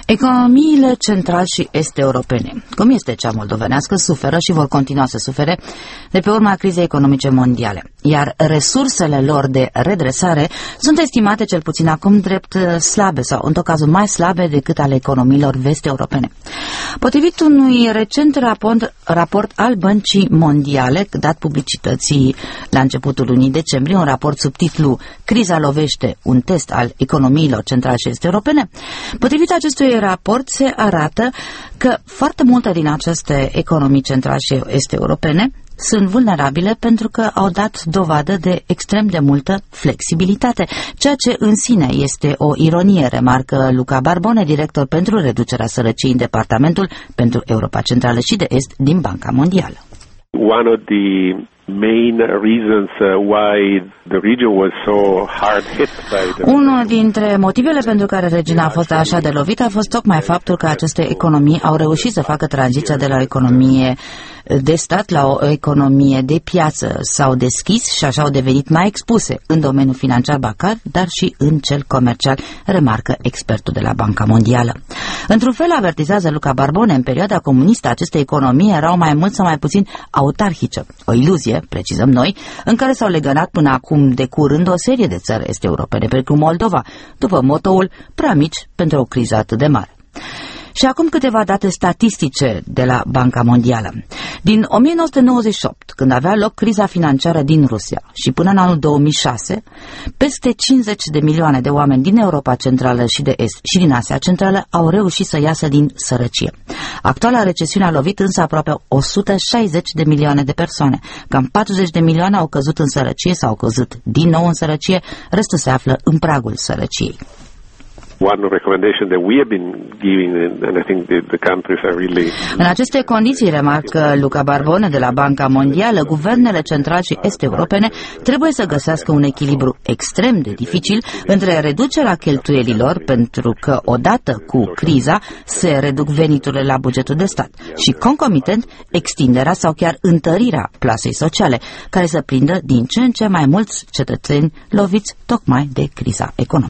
Economiile central și est-europene, cum este cea moldovenească, suferă și vor continua să sufere de pe urma crizei economice mondiale, iar resursele lor de redresare sunt estimate cel puțin acum drept slabe sau, în tot cazul, mai slabe decât ale economiilor vest-europene. Potrivit unui recent raport al Băncii Mondiale, dat publicității la începutul lunii decembrie, un raport sub titlu "Criza lovește, un test al economiilor centrale și est-europene", potrivit acestui raport se arată că foarte multe din aceste economii centrale și est-europene sunt vulnerabile pentru că au dat dovadă de extrem de multă flexibilitate, ceea ce în sine este o ironie, remarcă Luca Barbone, director pentru reducerea sărăciei în Departamentul pentru Europa Centrală și de Est din Banca Mondială. One of the main reasons why the region was so hard hit by the... Unul dintre motivele pentru care regiunea a fost așa de lovită a fost tocmai faptul că aceste economii au reușit să facă tranziția de la o economie de stat la o economie de piață. S-au deschis și așa au devenit mai expuse în domeniul financiar bancar, dar și în cel comercial, remarcă expertul de la Banca Mondială. Într-un fel, avertizează Luca Barbone, în perioada comunistă aceste economii erau mai mult sau mai puțin autarhice. O iluzie, precizăm noi, în care s-au legănat până acum de curând o serie de țări est-europene, precum Moldova, după motoul "prea mici pentru o criză atât de mare". Și acum câteva date statistice de la Banca Mondială. Din 1998, când avea loc criza financiară din Rusia, și până în anul 2006, peste 50 de milioane de oameni din Europa Centrală și de Est și din Asia Centrală au reușit să iasă din sărăcie. Actuala recesiune a lovit însă aproape 160 de milioane de persoane. Cam 40 de milioane au căzut în sărăcie sau au căzut din nou în sărăcie, restul se află în pragul sărăciei. One recommendation that we have been giving, and I think the countries are really... În aceste condiții, remarcă Luca Barbone de la Banca Mondială, guvernele centrale și est-europene trebuie să găsească un echilibru extrem de dificil între reducerea cheltuielilor, pentru că odată cu criza se reduc veniturile la bugetul de stat, și concomitent extinderea sau chiar întărirea plasei sociale, care să prindă din ce în ce mai mulți cetățeni loviți tocmai de criza economică.